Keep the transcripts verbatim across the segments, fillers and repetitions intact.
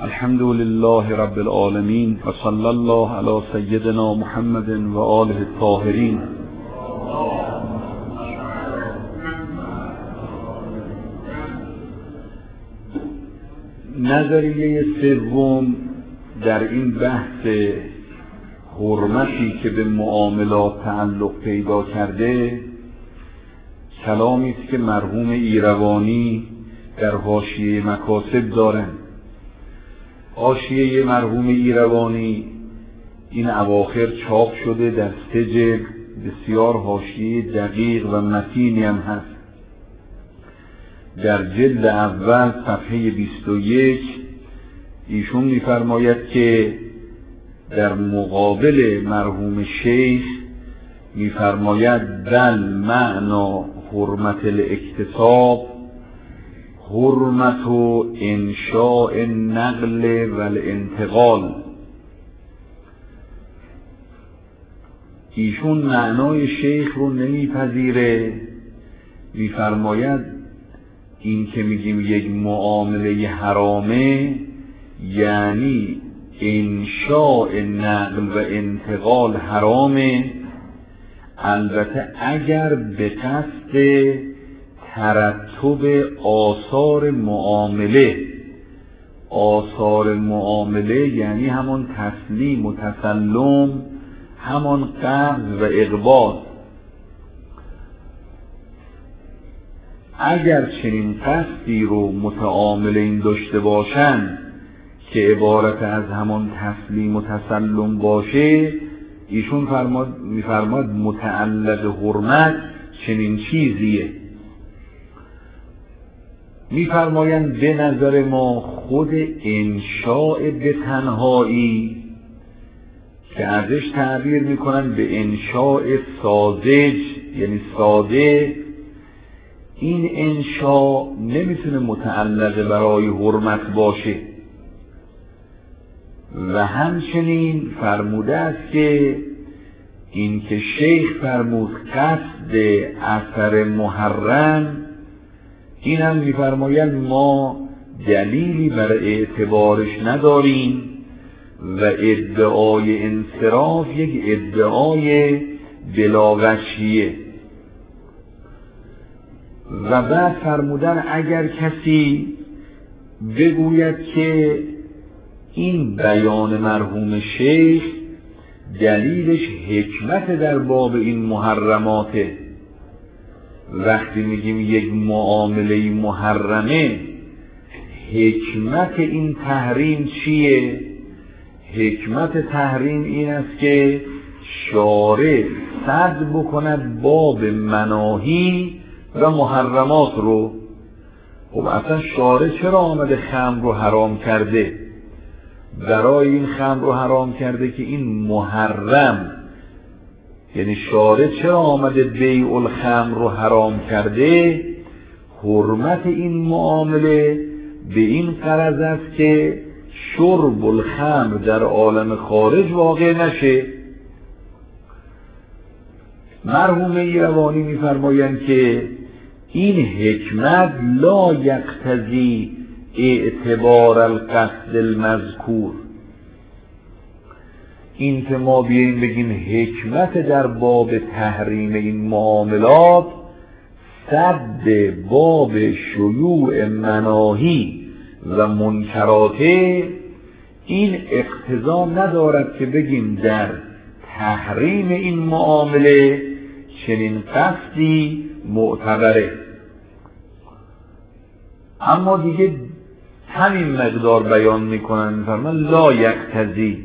الحمد لله رب العالمين و صلی الله علی سیدنا محمد و آله الطاهرین. نظریه سوم در این بحث حرمتی که به معاملات تعلق پیدا کرده کلامی است که مرحوم ایروانی در حاشیه مکاسب دارند. حاشیه مرحوم ایروانی این اواخر چاپ شده در سه جلد، بسیار حاشیه دقیق و متینی هم هست. در جلد اول صفحه بیست و یک ایشون می‌فرماید که در مقابل مرحوم شیخ می‌فرماید بل معنا حرمت الاکتساب حرمت و انشاء نقل و الانتقال. ایشون معنای شیخ رو نمیپذیره، میفرماید این که میگیم یک معامله حرامه یعنی انشاء نقل و انتقال حرامه، البته اگر به قصد ترتب آثار معامله، آثار معامله یعنی همون تسلیم و تسلم، همون قبض و اقباض. اگر چنین قصدی رو متعاملین داشته باشند که عبارت از همون تسلیم و تسلم باشه، ایشون فرماد میفرماد متعلق حرمت چنین چیزیه. میفرمایند به نظر ما خود انشاء به تنهایی که ازش تعبیر میکنن به انشاء ساذج یعنی ساده، این انشاء نمیتونه متعلق برای حرمت باشه. و همچنین فرموده است که این که شیخ فرمود قصد اثر محرم، این هم میفرمایند ما دلیلی برای اعتبارش نداریم و ادعای انصراف یک ادعای بلاغشیه. و بعد فرمودن اگر کسی بگوید که این بیان مرحوم شیخ دلیلش حکمت در باب این محرماته، وقتی میگیم یک معامله محرمه حکمت این تحریم چیه؟ حکمت تحریم این است که شارع سد بکند باب مناهی و محرمات رو. خب اصلا شارع چرا آمده خمر رو حرام کرده؟ برای این خمر رو حرام کرده که این محرم، یعنی شارع چرا آمده بیع الخمر رو حرام کرده؟ حرمت این معامله به این غرض است که شرب الخمر در عالم خارج واقع نشه. مرحوم ایروانی می‌فرمایند که این حکمت لا یقتضی اعتبار القصد المذکور. این که ما بیاییم بگیم حکمت در باب تحریم این معاملات سد باب شیوع مناهی و منکراته، این اقتضا ندارد که بگیم در تحریم این معامله چنین قصدی معتبره. اما دیگه همین مقدار بیان میکنن، میفرمان لا یقتضی،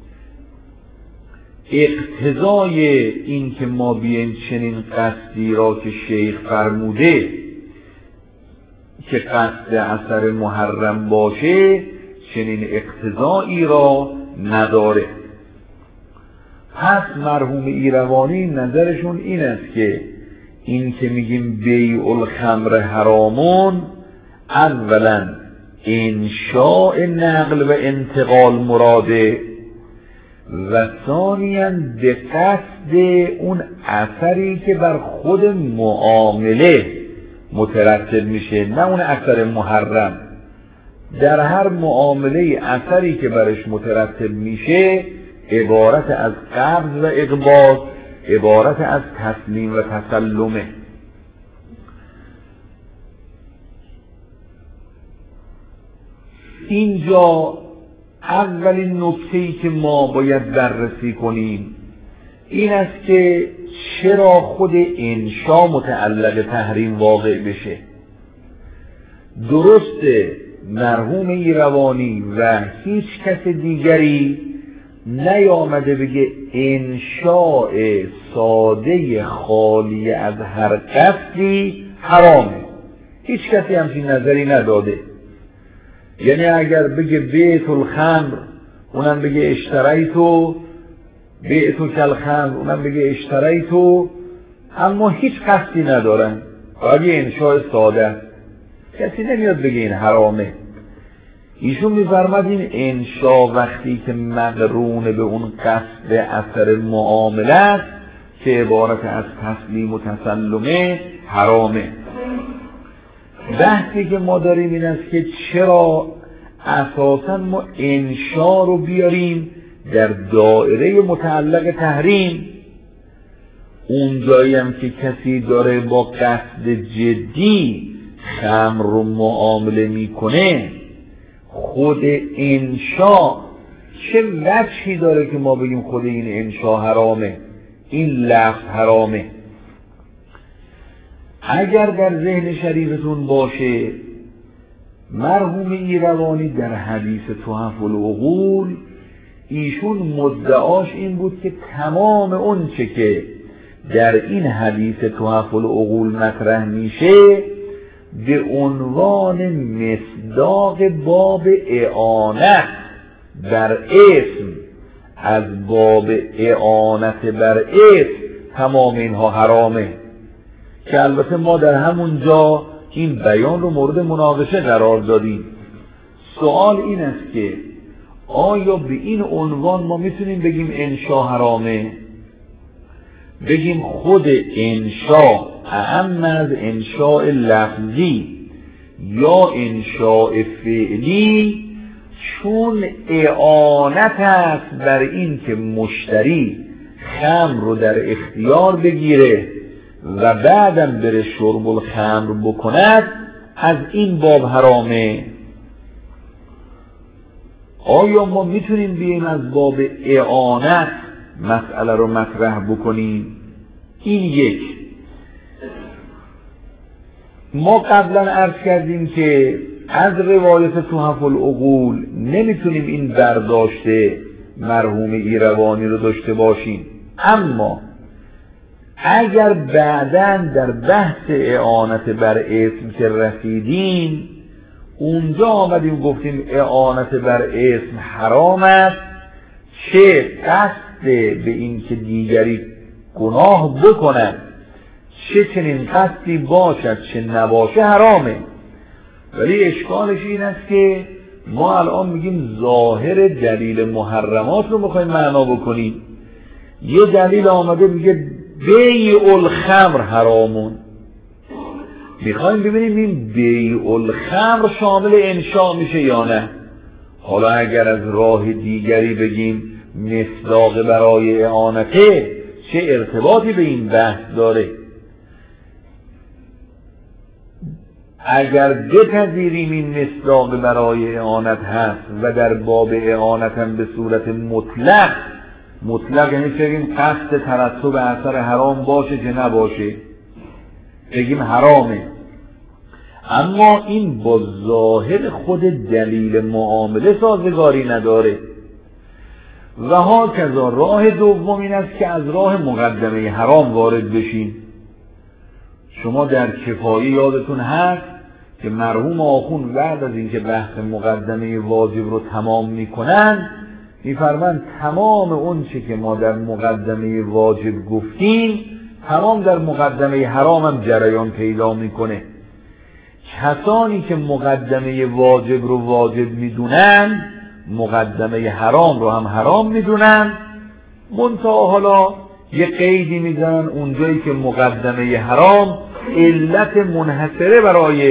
اقتضای این که ما بیایم چنین قصدی را که شیخ فرموده که قصد اثر محرم باشه چنین اقتضایی را نداره. پس مرحوم ایروانی نظرشون این است که این که میگیم بیع الخمر حرامون، اولا انشاء نقل و انتقال مراده و ثانیاً به قصد اون اثری که بر خود معامله مترتب میشه، نه اون اثر محرم. در هر معامله اثری که برش مترتب میشه عبارت از قبض و اقباض، عبارت از تسلیم و تسلمه. اینجا اولین نکته‌ای که ما باید بررسی کنیم این است که چرا خود انشا متعلق تحریم واقع بشه. درسته مرحوم ایروانی و هیچ کس دیگری نیامده بگه انشاء ساده خالی از هر قصدی حرامه. هیچ کسی همچین نظری نداده. یعنی اگر بگه بیت الخمر اونم بگه اشتریتو، بیتو کالخمر اونم بگه اشتریتو، اما هیچ قصدی ندارن، فقط یه انشاء ساده. کسی نمیاد بگه این حرامه. ایشون میفرماد این انشاء وقتی که مقرون به اون قصد اثر معامله است که عبارت از تسلیم و تسلمه حرامه. بحثی که ما داریم این است که چرا اساسا ما انشاء رو بیاریم در دایره متعلق تحریم. اون جایی هم که کسی داره با قصد جدی خمر رو معامله میکنه، خود انشاء چه وجهی داره که ما بگیم خود این انشاء حرامه، این لفظ حرامه؟ اگر در ذهن شریفتون باشه مرحوم ایروانی در حدیث تحف العقول ایشون مدعاش این بود که تمام اون چه که در این حدیث تحف العقول مطرح میشه به عنوان مصداق باب اعانت بر اسم از باب اعانت بر اسم تمام اینها حرامه، که البته ما در همون جا این بیان رو مورد مناقشه قرار دادیم. سوال این است که آیا به این عنوان ما میتونیم بگیم انشاء حرامه؟ بگیم خود انشاء اهم از انشاء لفظی یا انشاء فعلی، چون اعانت است بر این که مشتری خمر رو در اختیار بگیره و بعدم بره شرب الخمر بکند، از این باب حرامه. آیا ما میتونیم بیاییم از باب اعانت مسئله رو مطرح بکنیم؟ این یک. ما قبلا عرض کردیم که از روایت تحف العقول نمیتونیم این برداشته مرحوم ایروانی رو داشته باشیم، اما اگر بعداً در بحث اعانت بر اسم که رسیدیم اونجا آمدیم گفتیم اعانت بر اسم حرام است، چه قصد به این که دیگری گناه بکند چه چنین قصدی باشد چه نباشه حرامه. ولی اشکالش این است که ما الان میگیم ظاهر دلیل محرمات رو میخوایم معنا بکنیم. یه دلیل آمده میگه بیع الخمر حرامون، میخوایم ببینیم این بیع الخمر شامل انشاء میشه یا نه. حالا اگر از راه دیگری بگیم مصداق برای اعانته، چه ارتباطی به این بحث داره؟ اگر بپذیریم این مصداق برای اعانت هست و در باب اعانت هم به صورت مطلق، مطلق یعنی بگیم قصد ترتب اثر حرام باشه که نباشه، بگیم حرامه، اما این با ظاهر خود دلیل معامله سازگاری نداره. و ها کذا راه دوم این است که از راه مقدمه حرام وارد بشیم. شما در کفایه یادتون هست که مرحوم آخوند بعد از اینکه بحث مقدمه واجب رو تمام میکنن میفرمند تمام اون چه که ما در مقدمه واجب گفتیم تمام در مقدمه حرام هم جریان پیدا میکنه. کسانی که مقدمه واجب رو واجب میدونن مقدمه حرام رو هم حرام میدونن، منتها حالا یه قیدی میزنن اونجایی که مقدمه حرام علت منحصره برای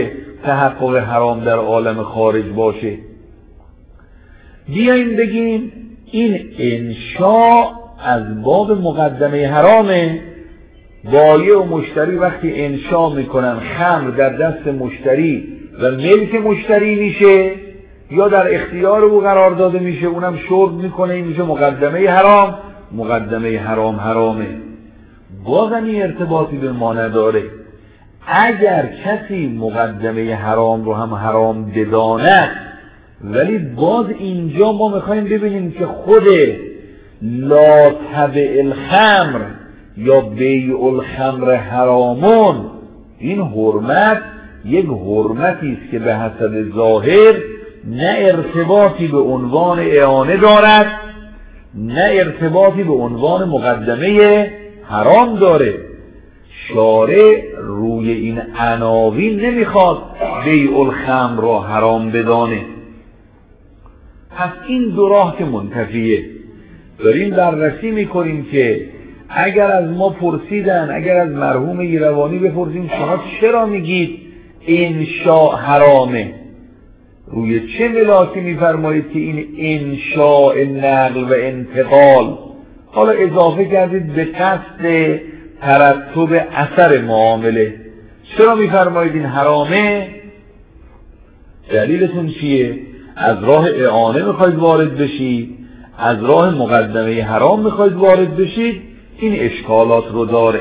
تحقق حرام در عالم خارج باشه. بیاییم بگیم این انشاء از باب مقدمه حرامه. بایع و مشتری وقتی انشاء میکنن خمر در دست مشتری و ملک مشتری میشه یا در اختیار او قرار داده میشه، اونم شرب میکنه، این میشه مقدمه حرام. مقدمه حرام حرامه، بازم این ارتباطی به ما نداره. اگر کسی مقدمه حرام رو هم حرام بداند، ولی باز اینجا ما میخوایم ببینیم که خود لا تبع الخمر یا بیع الخمر حرامون، این حرمت یک حرمتی است که به حسب ظاهر نه ارتباطی به عنوان اعانه دارد نه ارتباطی به عنوان مقدمه حرام داره. شارع روی این عناوین نمیخواد بیع الخمر را حرام بدانه. پس این دو راه که منتفیه. داریم بررسی میکنیم که اگر از ما پرسیدن، اگر از مرحوم ایروانی بپرسیم شما چرا میگید انشاء حرامه، روی چه ملاکی میفرمایید که این انشاء نقل و انتقال، حالا اضافه کردید به قصد ترتب اثر معامله، چرا میفرمایید این حرامه؟ دلیلتون چیه؟ از راه اعانه میخواید وارد بشید، از راه مقدمه حرام میخواید وارد بشید، این اشکالات رو داره.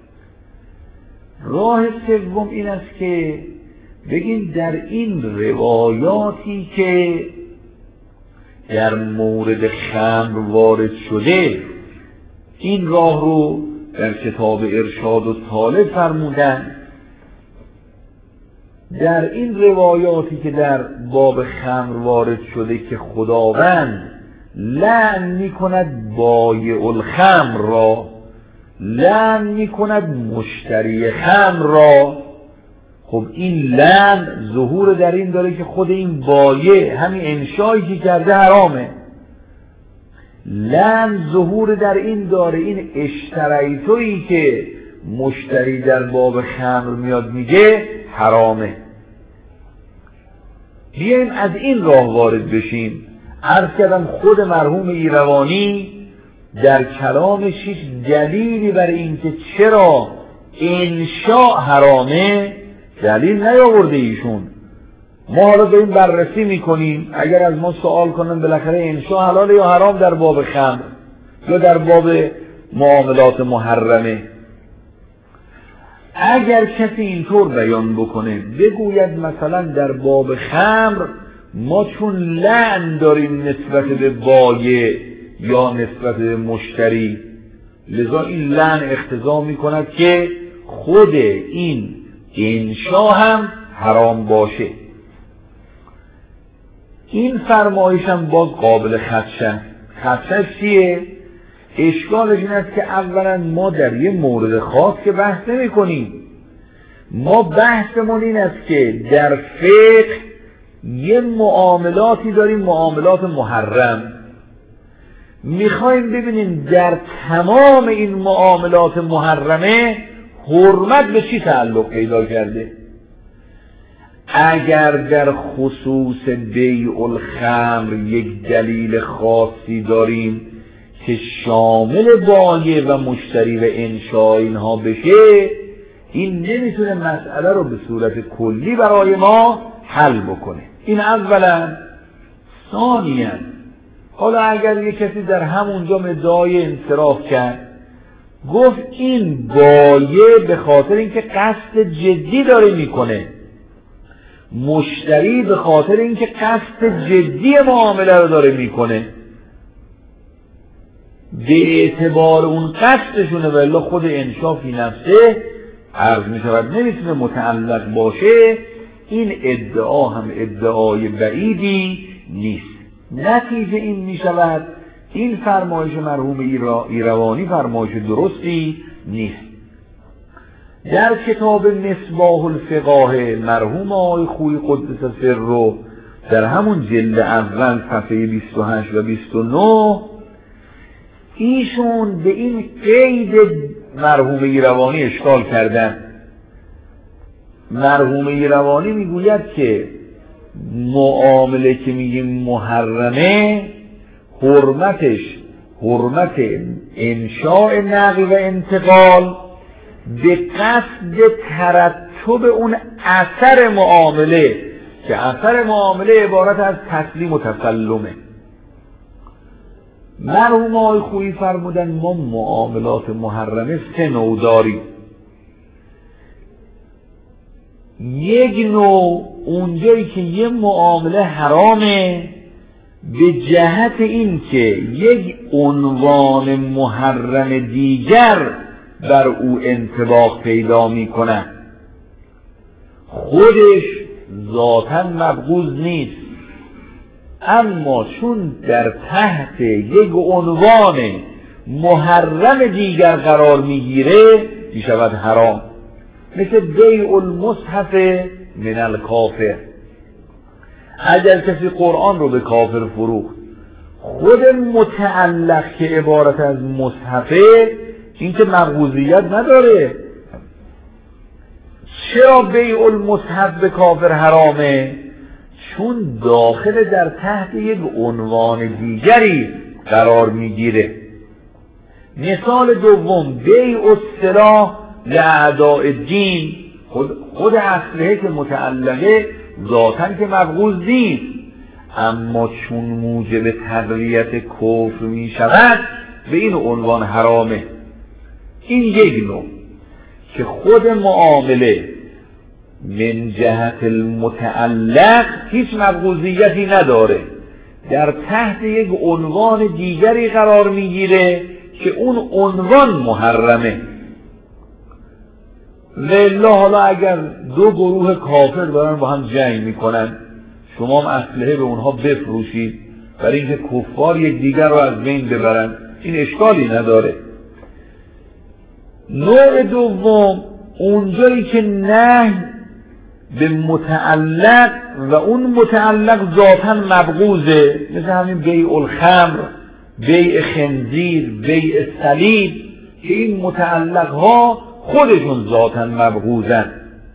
راه سوم این است که بگیم در این روایاتی که در مورد خمر وارد شده، این راه رو در کتاب ارشاد و طالب فرمودن. در این روایاتی که در باب خمر وارد شده که خداوند لعن می کند بایع الخمر را، لعن می کند مشتری خمر را. خب این لعن ظهور در این داره که خود این بایع همین انشایی که کرده حرامه. لعن ظهور در این داره این اشتریتویی که مشتری در باب خمر میاد میگه حرامه. بیایم از این راه وارد بشیم. عرض کردم خود مرحوم ایروانی در کلامش هیچ دلیلی برای این که چرا انشاء حرامه دلیل نیاورده ایشون. ما حالا داریم بررسی میکنیم، اگر از ما سوال کنن بالاخره انشاء حلاله یا حرام در باب خمر یا در باب معاملات محرمه، اگر کسی اینطور بیان بکنه بگوید مثلا در باب خمر ما چون لعن داریم نسبت به بایع یا نسبت به مشتری، لذا این لعن اقتضا میکند که خود این انشاء هم حرام باشه. این فرمایش هم باز قابل خدشه. خدشه چیه؟ اشکالش این است که اولا ما در یه مورد خاص که بحث نمی کنیم. ما بحثمون این است که در فقه یه معاملاتی داریم، معاملات محرم. میخوایم ببینیم در تمام این معاملات محرمه حرمت به چی تعلق پیدا کرده. اگر در خصوص بیع الخمر یک دلیل خاصی داریم که شامل بایع و مشتری و انشاء اینها بشه، این نمیتونه مسئله رو به صورت کلی برای ما حل بکنه. این اولا. ثانیاً حالا اگر یک کسی در همونجا ادعای انصراف کرد، گفت این بایع به خاطر اینکه قصد جدی داره میکنه، مشتری به خاطر اینکه قصد جدی معامله رو داره میکنه، به اعتبار اون قصدشونه، ولی خود انشاء فی نفسه عرض میشود نمیتونه متعلق باشه. این ادعا هم ادعای بعیدی نیست. نتیجه این میشود این فرمایش مرحوم ایروانی فرمایش درستی نیست. در کتاب مصباح الفقاه مرحوم آقای خویی قدس سره در همون جلد اول صفحه بیست و هشت و بیست و نه ایشون به این قید مرحوم ایروانی اشکال کردن. مرحوم ایروانی میگوید که معامله که میگیم محرمه، حرمتش حرمت انشاء نقل و انتقال به قصد ترتب اون اثر معامله که اثر معامله عبارت از تسلیم و تسلمه. مرحوم آقای خویی فرمودن ما معاملات محرمه سه نوع داریم. یک نوع اونجایی که یه معامله حرامه به جهت این که یک عنوان محرم دیگر بر او انطباق پیدا میکنه، خودش ذاتاً مبغوض نیست، اما چون در تحت یک عنوان محرم دیگر قرار میگیره میشود حرام. مثل بیع المصحف من الکافر، اگر کسی قرآن رو به کافر فروخت، خود متعلق که عبارت از مصحفه این که مبغوضیت نداره. چرا بیع المصحف به کافر حرامه؟ چون داخل در تحت یک عنوان دیگری قرار میگیره. مثال دوم بیع السلاح لاعداء الدین، خود, خود اسلحه که متعلقه ذاتاً که مبغوض نیست، اما چون موجب تقویت کفر می شود به این عنوان حرامه. این یک نوع که خود معامله من جهت المتعلق هیچ مبغوضیتی نداره، در تحت یک عنوان دیگری قرار میگیره که اون عنوان محرمه. لله حالا اگر دو گروه کافر دارن با هم جنگ میکنن، شما هم اسلحه به اونها بفروشید برای اینکه کفار یک دیگر رو از بین ببرن، این اشکالی نداره. نوع دوم اونجایی که نهی به متعلق و اون متعلق ذاتاً مبغوضه، مثل همین بیع الخمر، بیع خنزیر، بیع صلیب، که این متعلق ها خودشون ذاتاً مبغوضن.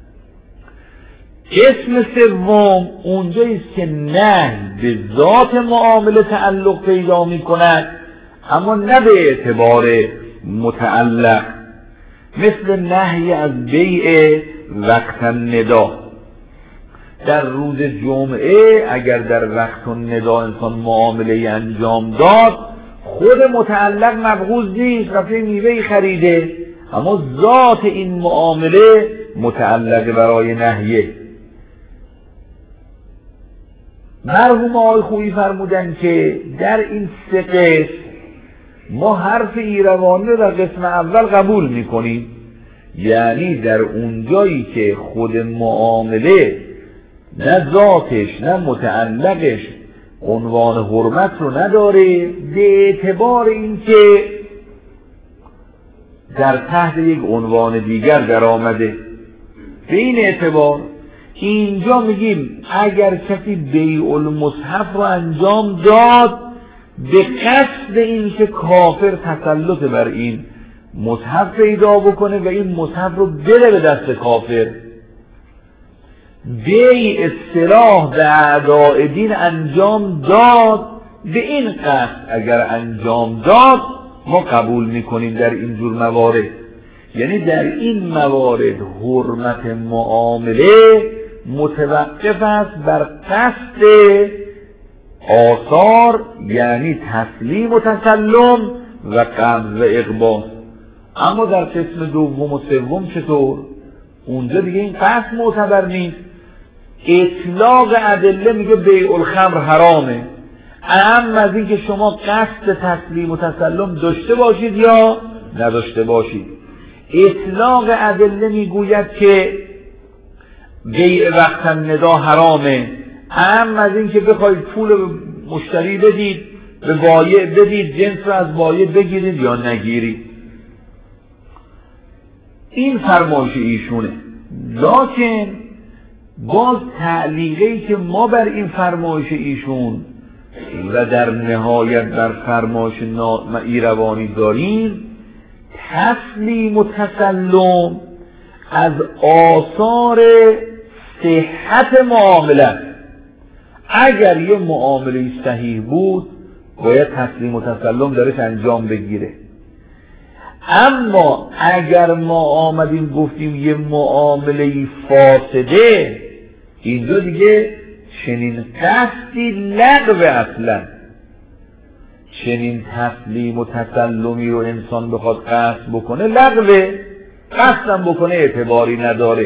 اسم سوم اونجایی است که نهی به ذات معامله تعلق پیدا می کند اما نه به اعتبار متعلق، مثل نهی از بیع وقت الندا. در روز جمعه اگر در وقت الندا انسان معامله انجام داد، خود متعلق مبغوض نیست، رفته میوه خریده، اما ذات این معامله متعلق برای نهیه. مرحوم آقای خویی فرمودن که در این سه قسم ما حرف ایروانی رو در قسم اول قبول میکنیم، یعنی در اونجایی که خود معامله نه ذاتش نه متعلقش عنوان حرمت رو نداره، به اعتبار اینکه در تحت یک عنوان دیگر در آمده. به این اعتبار اینجا میگیم اگر کسی بیع المصحف رو انجام داد به قصد اینکه کافر تسلط بر این مصحف پیدا بکنه و این مصحف رو بده به دست کافر، بیع سلاح به اعداء دین انجام داد، به این قصد اگر انجام داد ما قبول میکنیم در این جور موارد. یعنی در این موارد حرمت معامله متوقف است بر قصد آثار، یعنی تسلیم و تسلم و قبض و اقباض. اما در قسم دوم و سوم چطور؟ اونجا دیگه این قصد معتبر نیست. اطلاق ادله میگه بیع الخمر حرامه، اهم از این که شما قصد تسلیم و تسلم داشته باشید یا نداشته باشید. اطلاق ادله میگوید که بیع وقت الندا حرامه، اهم از این که بخواید پول مشتری بدید، به بایع بدید، جنس رو از بایع بگیرید یا نگیرید. این فرمایش ایشونه. لکن باز تعلیقی که ما بر این فرمایش ایشون و در نهایت بر فرمایش ایروانی داریم، تسلیم و تسلم از آثار صحت معامله. اگر یه معامله صحیح بود باید تسلیم و تسلم درش انجام بگیره، اما اگر ما آمدیم گفتیم یه معامله فاسده، اینجا دیگه چنین قصدی لغو اصلا، چنین تسلیم و تسلمی رو انسان بخواد قصد بکنه لغوه، قصدم بکنه اعتباری نداره.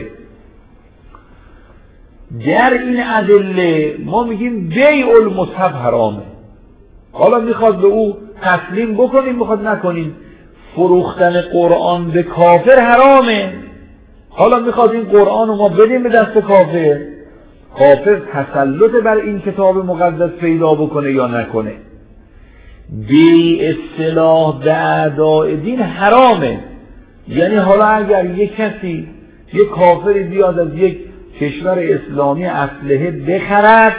در این ادله ما میگیم بیع المصحف حرامه. حالا میخواد به او تسلیم بکنیم میخواد نکنیم. فروختن قرآن به کافر حرامه. حالا میخواد این قرآن رو ما بدیم به دست کافر، کافر تسلط بر این کتاب مقدس پیدا بکنه یا نکنه. بی اصطلاح به اعداء دین حرامه. یعنی حالا اگر یک کسی یک کافری بیاد از یک کشور اسلامی اسلحه بخرد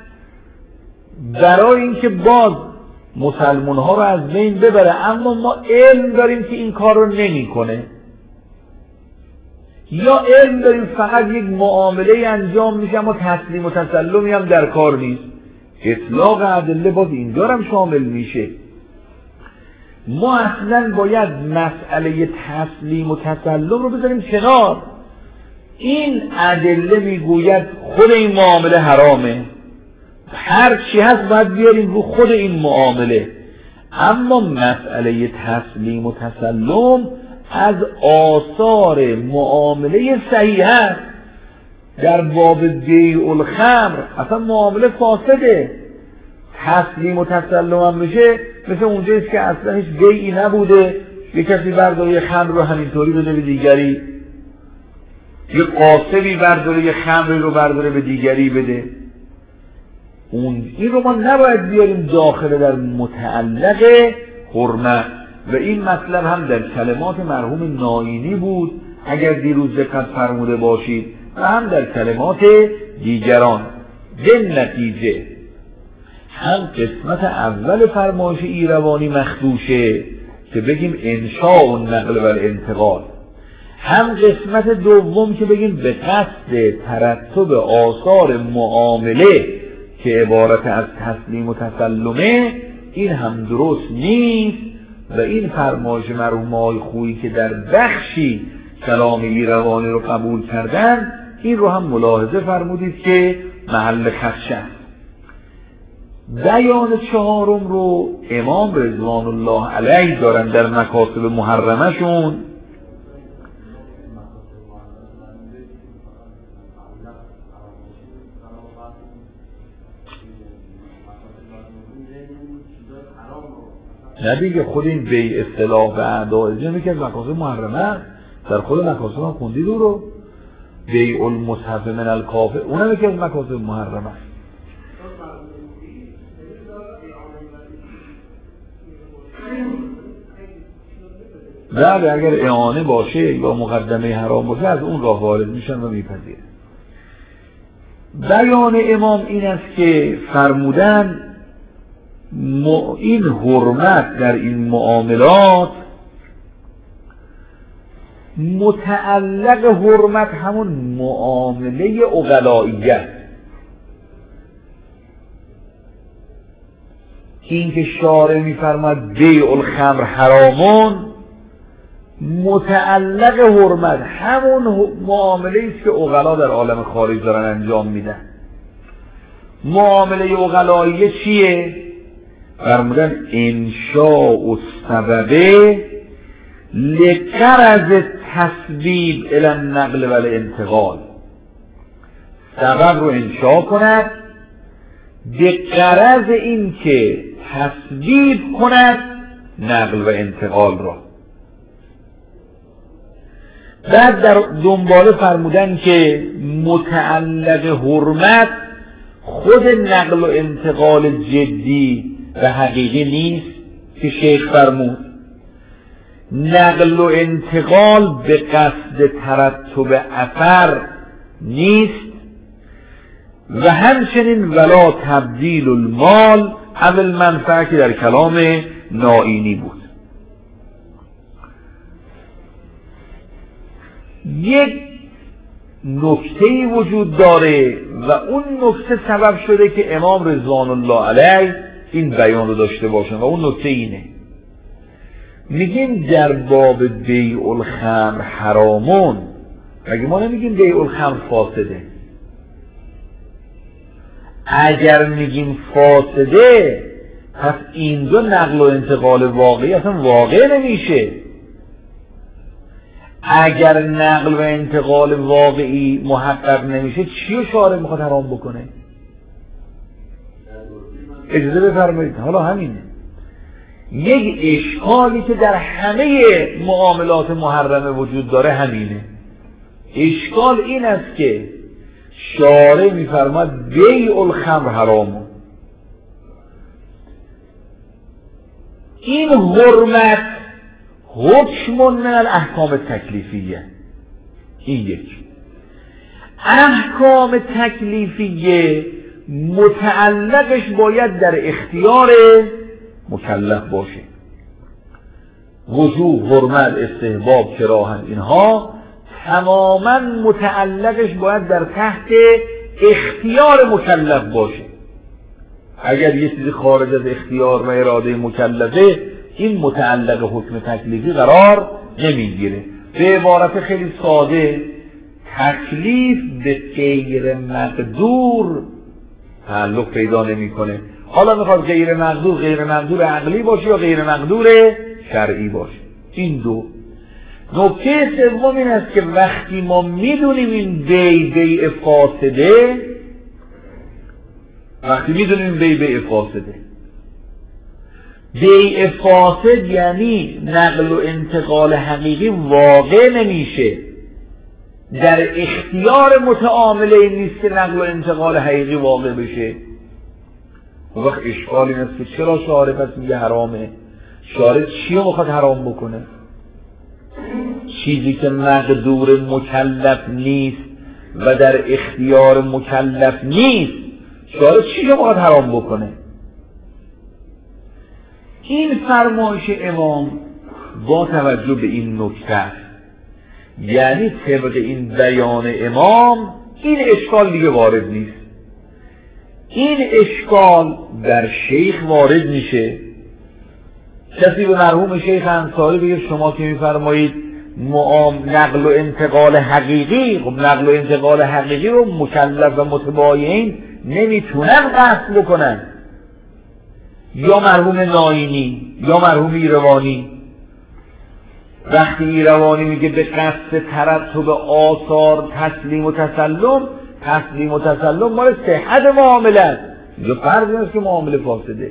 برای اینکه باز مسلمان ها رو از بین ببره، اما ما علم داریم که این کار رو نمی کنه، یا علم داریم فقط یک معامله انجام میشه اما تسلیم و تسلمی هم در کار نیست، اطلاق ادله باز اینجا هم شامل میشه. ما اصلا باید مسئله تسلیم و تسلم رو بذاریم کنار. این ادله میگوید خود این معامله حرامه، هر چی هست باید بیاریم رو خود این معامله، اما مسئله تسلیم و تسلم از آثار معامله صحیح هست. در باب بیع الخمر اصلا معامله فاسده، تسلیم و تسلم هم میشه مثل اونجاییست که اصلا هیچ بیعی نبوده، یک کسی برداره یه خمر رو همینطوری بده به دیگری، یه قاسبی برداره یه خمری رو برداره به دیگری بده. اون این رو ما نباید بیاریم داخل در متعلق حرمت. و این مطلب هم در کلمات مرحوم نائینی بود اگر دیروز دقت فرموده باشید، و هم در کلمات دیگران. به نتیجه هم قسمت اول فرمایش ایروانی مخدوشه که بگیم انشاء و نقل و انتقال، هم قسمت دوم که بگیم به قصد ترتب آثار معامله که عبارت از تسلیم و تسلمه، این هم درست نیست. و این فرمایش مرحوم آقای خویی که در بخشی کلام ایروانی رو قبول کردن، این رو هم ملاحظه فرمودید که محل خدش است. بیان چهارم رو امام رضوان الله علیه دارن در مکاتب محرمه شون. نه دیگه، خود این بی اصطلاح به اعداء دین که از مکاسب محرمه در خود مکاسب هم خوندید او رو، بیع المصحف من الکافر، اونم که از مکاسب محرمه. بله اگر اعانه باشه یا مقدمه حرام باشه از اون راه وارد میشن و میپذیرن. بیان امام این است که فرمودن این حرمت در این معاملات متعلق حرمت همون معامله عقلائیه، این که شارع میفرماد بیع الخمر حرامون متعلق حرمت همون معامله است که عقلا در عالم خارج دارن انجام میدن. معامله عقلائیه چیه؟ فرمودن انشاء السببه لغرض تسبیب الی النقل و الانتقال، سبب رو انشاء کند به غرض این که تسبیب کند نقل و انتقال را. بعد در دنباله فرمودن که متعلق حرمت خود نقل و انتقال جدی و حقیقی نیست که شیخ فرمود، نقل و انتقال به قصد ترتب اثر نیست، و همچنین ولا تبدیل المال اول منفعه که در کلام نائینی بود. یک نکته‌ای وجود داره و اون نکته سبب شده که امام رضوان الله علیه این بیان رو داشته باشن و اون نکته اینه، میگیم در باب بیع الخمر حرامون، مگه ما نمیگیم بیع الخمر فاسده؟ اگر میگیم فاسده پس این دو نقل و انتقال واقعی اصلا واقع نمیشه. اگر نقل و انتقال واقعی محقق نمیشه چی رو شارع میخواد حرام بکنه؟ اجازه بفرمایید حالا همینه یک اشکالی که در همه معاملات محرمه وجود داره همینه. اشکال این است که شارع میفرماد بیع الخمر حرامه، این حرمت حکم من الاحکام تکلیفیه. این یک احکام تکلیفیه متعلقش باید در اختیار مکلف باشه. وجوب، حرمت، استحباب، کراهت، اینها تماما متعلقش باید در تحت اختیار مکلف باشه. اگر یه چیزی خارج از اختیار و اراده مکلفه این متعلق حکم تکلیفی قرار نمیگیره. به عبارت خیلی ساده تکلیف به غیر مقدور تعلق پیدا نمیکنه. حالا میخواد غیر مقدور غیر مقدور عقلی باشه یا غیر مقدور شرعی باشه. این دو. نکته سوم این است که وقتی ما میدونیم این بیع بیع فاسده، وقتی میدونیم این بیع بیع فاسده، بیع فاسد یعنی نقل و انتقال حقیقی واقع نمیشه، در اختیار متعامله نیست که نقل و انتقال حقیقی واقع بشه. اون وقت اشکال این است که چرا شارع پس میگه حرامه؟ شارع چی رو میخواد حرام بکنه؟ چیزی که مقدور مکلف نیست و در اختیار مکلف نیست شارع چی رو میخواد حرام بکنه؟ این فرمایش امام با توجه به این نکته، یعنی طبق این بیان امام، این اشکال دیگه وارد نیست. این اشکال در شیخ وارد میشه. کسی به مرحوم شیخ انصاری بگه شما که میفرمایید معام نقل و انتقال حقیقی، خب نقل و انتقال حقیقی رو مکلف و متباین نمیتونن قصد بکنن، یا مرحوم ناینی یا مرحوم ایروانی. وقتی ایروانی میگه به قصد ترتب آثار تسلیم و تسلم، تسلیم و تسلم مال صحت معامله است، اینجا فرض نیست که معامله فاسده.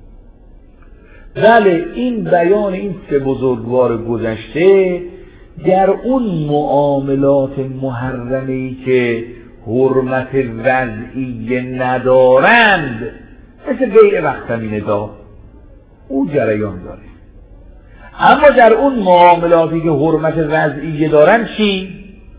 بله این بیان این سه بزرگوار گذشته در اون معاملات محرمه‌ای که حرمت وضعی ندارند، مثل بیع وقتمینه دا، اون جریان داره. اما در اون معاملاتی که حرمت وضعی دارن چی؟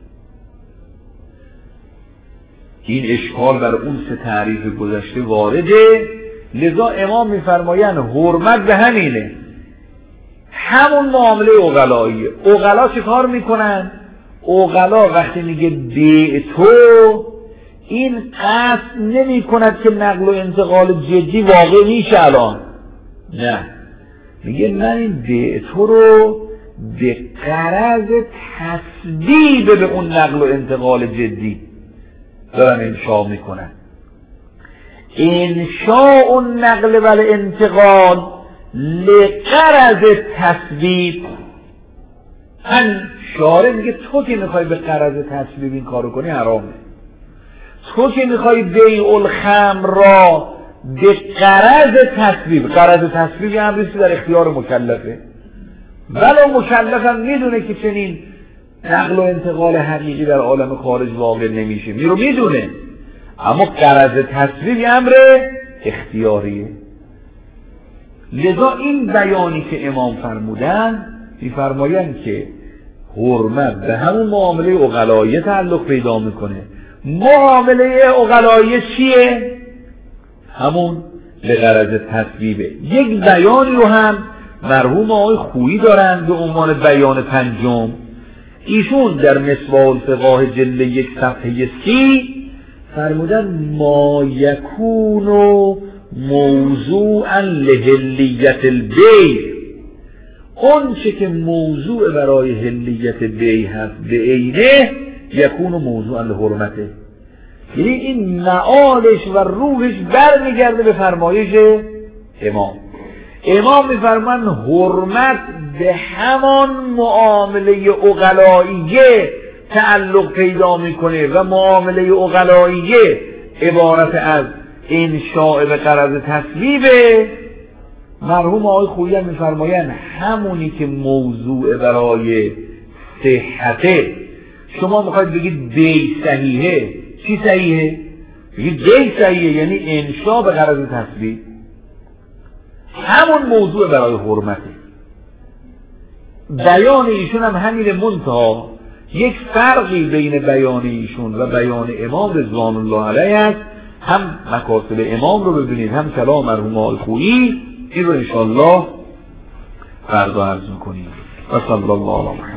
این اشکال بر اون سه تعریف گذشته وارده. لذا امام میفرمایند حرمت به همینه، همون معامله عقلاییه. عقلا چه کار میکنن؟ عقلا وقتی میگه بیع تو، این قصد نمی کند که نقل و انتقال جدی واقع میشه الان، نه، میگه من این بیع تو رو به غرض تسبیب به اون نقل و انتقال جدی دارن انشاء میکنن. انشاء النقل و الانتقال لغرض تسبیب. من شارع میگه تو که میخوای به غرض تسبیب این کارو کنی حرامه. تو که میخوای بیع الخمر را به غرض تسبیب، غرض تسبیب یه امریستی در اختیار مکلفه، ولو مکلف هم میدونه که چنین نقل و انتقال حقیقی در عالم خارج واقع نمیشه، میرو میدونه، اما غرض تسبیب یه امر اختیاریه. لذا این بیانی که امام فرمودن، میفرمایند که حرمت به همون معامله عقلاییه تعلق پیدا میکنه. معامله عقلاییه چیه؟ همون به غرض تسبیبه. یک بیانی رو هم مرحوم آقای خویی دارن به عنوان بیان پنجم. ایشون در مصباح الفقاه جلد یک صفحه سی فرمودن ما یکون موضوعا لحلیت البیع، اون چه که موضوع برای حلیت بیع هست به عینه یکون موضوعا لحرمته، یعنی این معالش و روحش برمیگرده به فرمایش امام. امام میفرمان حرمت به همان معامله عقلائیه تعلق پیدا میکنه و معامله عقلائیه عبارت از انشاء به غرض تصویبه. مرحوم آقای خویی هم میفرمایند همونی که موضوع برای صحته، شما میخواید بگید بی صحیحه، چی صحیحه؟ بگید بی صحیحه یعنی انشاء به غرض تصویب، همون موضوع برای حرمته. بیان ایشون هم همین، منتها یک فرقی بین بیان ایشون و بیان امام رضوان الله علیه است. هم مکاسب امام رو ببینید، هم کلام مرحوم آقای خویی. این رو انشاءالله فردا عرض میکنیم. و صلی الله علیه